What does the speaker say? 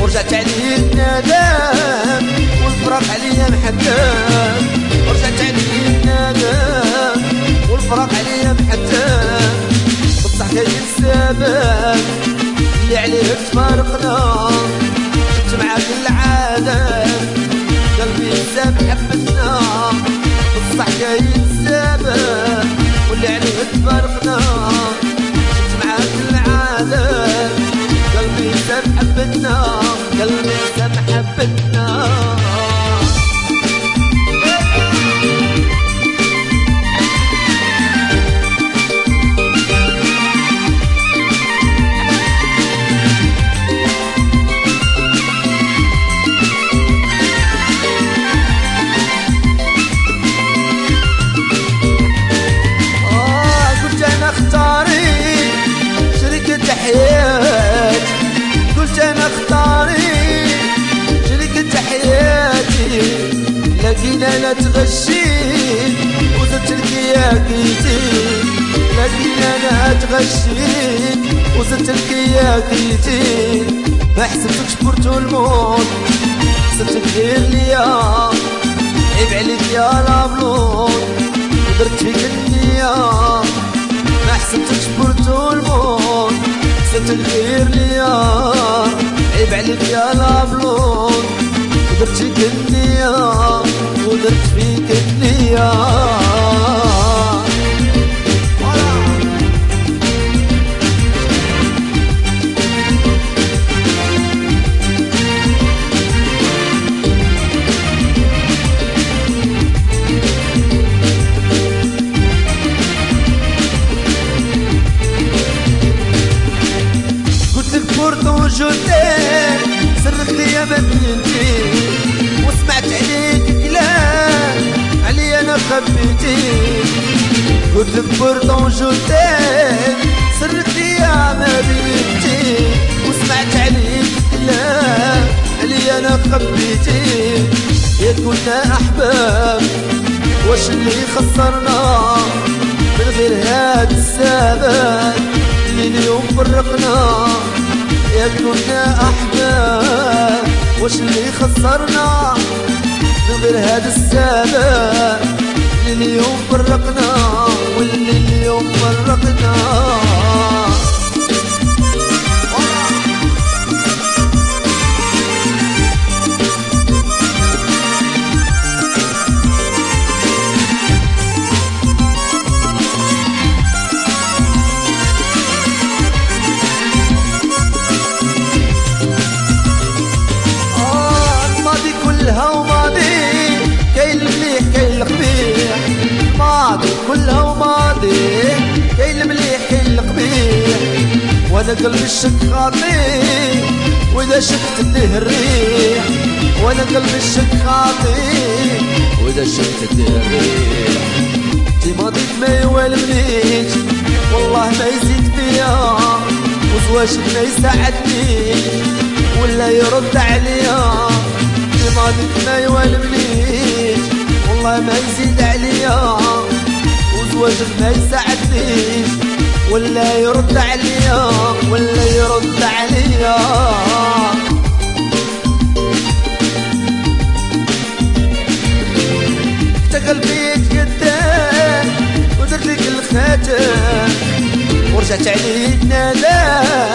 ورجعت عليه الندم والفراق عليا محتم. ورجعت عليه الندم والفراق عليا محتم. بصح كاين السبب اللي عليه تفارقنا. شفت معاك العالم قلبي ساب حبتنا. بصح كاين السبب واللي عليه تفارقنا. شفت معاك العالم قلبي ساب حبتنا. قلبي ساب حبتنا. قلت انا اختاري شريكة حياتي. لكن انا تغشيت وزدت الكياكيتي. لكن انا تغشيت وزدت الكياكيتي. ما حسبتكش برتو الموت حسبتك غير ليا. عيب عليك يا لابلون ودرت فيك النية. ما حسبتكش برتو الموت حسبتك غير ليا. عيب عليك يا لابلون ودرت فيك النية. ودرت فيك النية. سرت لي يا بنتي وسمعت عليك كلام علي انا خبيتي. قلت لك بوردون جوتين سرت لي يا بنتي وسمعت عليك كلام علي انا خبيتي. يا كنا احباب واش اللي خسرنا من غير هاد السبب اللي اليوم فرقنا. يا كنا احباب واش اللي خسرنا من غير هذا السبب اللي اليوم فرقنا. واللي اليوم فرقنا. الماضي كلها وماضي كاين المليح كاين القبيح. وانا قلبي الشك خاطي واذا شفت تديه الريح. وانا قلبي الشك خاطي واذا شفت تديه الريح. انتي ماضيك ما يوالمنيش والله ما يزيد فيا. وزواجك ما يساعدنيش ولا يرد عليا. انتي ماضيك ما يوالمنيش والله ما يزيد عليا. وزواجك ما يساعدنيش ولا يرد عليا. ولا يرد عليا. انت قلبي قدام ودرت لك الخاتم ورجعت عليه الندم